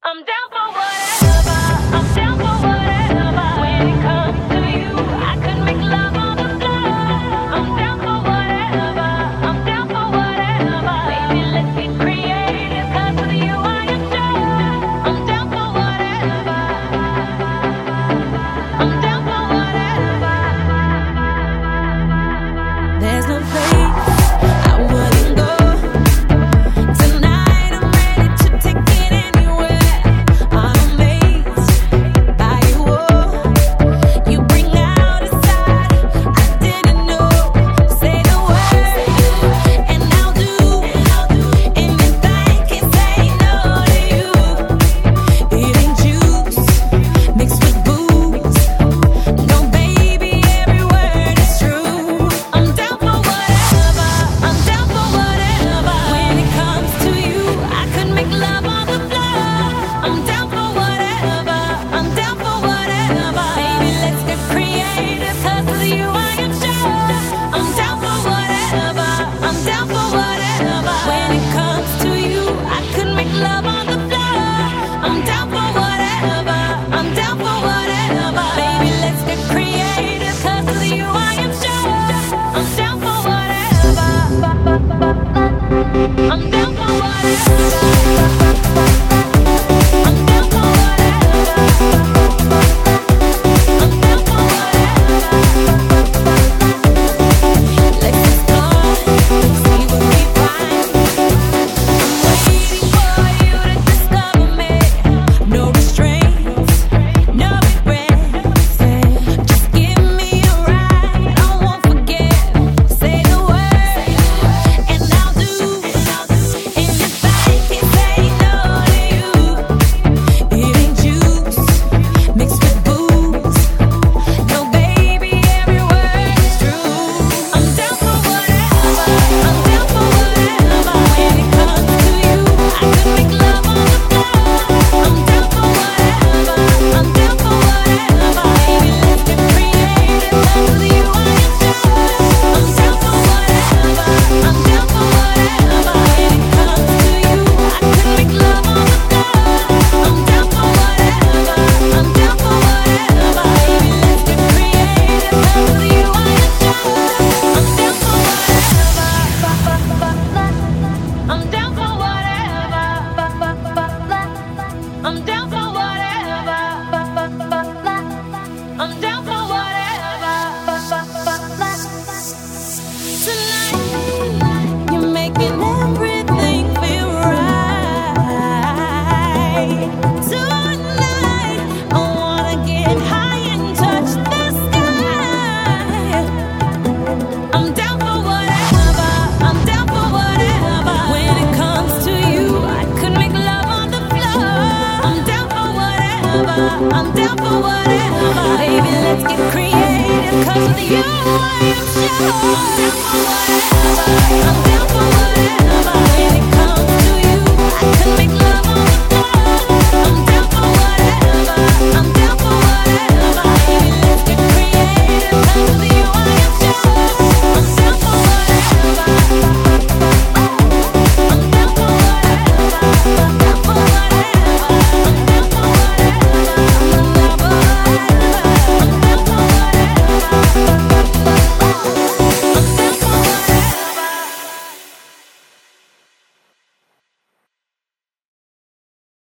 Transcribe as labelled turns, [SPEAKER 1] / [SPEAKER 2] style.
[SPEAKER 1] I'm down for whatever. I'm down for whatever. When it comes to you, I could make love on the floor. I'm down for whatever. I'm down for whatever. Baby, let's get creative. 'Cause with you, I am sure. I'm down for whatever. I'm down for whatever. There's no place I wouldn't go. Tonight I'm ready to take it anywhere. I'm amazed by you. You bring out a side I didn't know. Say the word and I'll do anything. Can't say no to you. It ain't juice mixed with booze. No, baby, every word is true. I'm down for whatever. I'm down for whatever. When it comes to you, I could make love on the floor. I'm down for whatever. I'm down for whatever. Baby, let's get creative. 'Cause with you, I am sure. I'm down for whatever. I'm down for whatever. When it comes to you, I could make love on the floor. I'm down for whatever. I'm down for whatever. Baby, let's get creative. 'Cause with you, I am sure. I'm down for whatever. I'm down for whatever. I'm down for whatever. I'm down for whatever. Let's explore, see what we find. Waiting for you to discover me. No restraints, no regrets. Just give me a ride, I won't forget. Say the word and I'll do anything. Can't say no to you. It ain't juice mixed with booze. No, baby, every word is true. I'm down for whatever. I'm down for whatever. When it comes to you, I could make love on the floor. I'm down for whatever. I'm down for whatever. Baby, let's get creative. 'Cause with you, I am sure. I'm down for whatever. I'm down for whatever. When it comes to you, I could make love on the floor. I'm down for whatever. I'm down for whatever. Baby, let's get creative. 'Cause with you, I am sure. I'm down for whatever. I'm down for whatever. I'm down for whatever. I'm down for whatever. Tonight, you're making everything feel right. Tonight, I wanna get high and touch the sky. I'm down for whatever. I'm down for whatever. When it comes to you, I could make love on the floor. I'm down for whatever. I'm down for whatever. Baby, let's get creative. 'Cause with you, I am sure. I'm down for